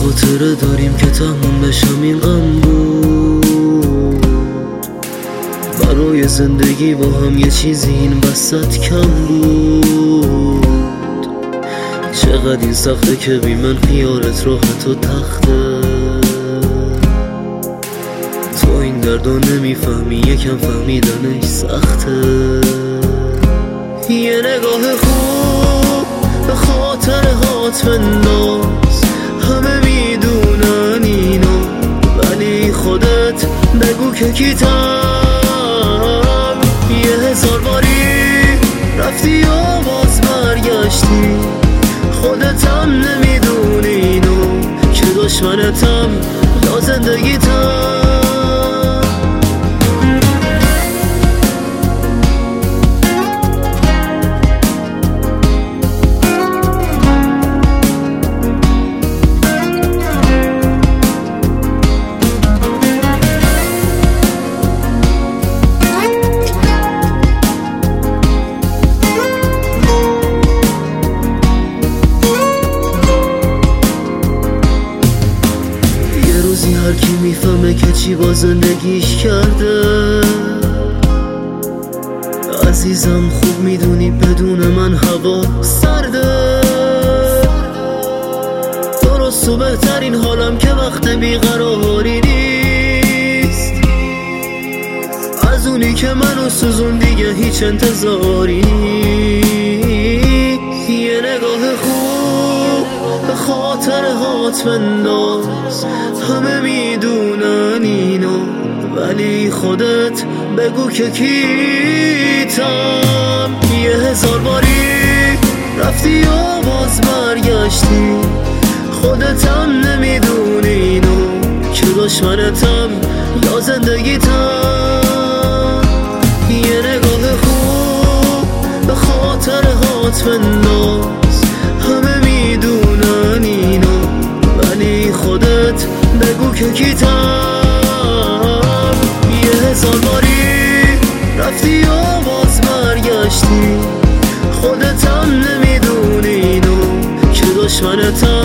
خاطره داریم که تموم بشم این غم بود. برای زندگی با هم یه چیزی این وسط کم بود. چقدر این سخته که بی من خیالت راحت و تخته. تو این دردو نمیفهمی، یکم فهمیدنش سخته. یه نگاه خوب به خاطر هات بنداز، همه میدونن اینو ولی خودت بگو که کیتم. 1000 باری رفتی و باز برگشتی، خودتم نمیدونی اینو که دشمنتم یا زندگیتم. هر کی میفهمه که چی با زندگیش کرده. عزیزم خوب میدونی بدون من هوا سرده. درست و بهترین حالم که وقت بیقراری نیست، از اونی که منو سوزون دیگه هیچ انتظاری نیست. یه نگاه خوب به خاطر هات بنداز، همه میدونن اینو ولی خودت بگو که کیتم. 1000 باری رفتی و باز برگشتی، خودتم نمیدونی اینو که دشمنتم یا زندگیتم. یه نگاه خوب به خاطر هات بنداز، همه میدونن اینو ولی خودت بگو که کیتم. 1000 باری رفتی و باز برگشتی، خودتم نمیدونی اینو که دشمنتم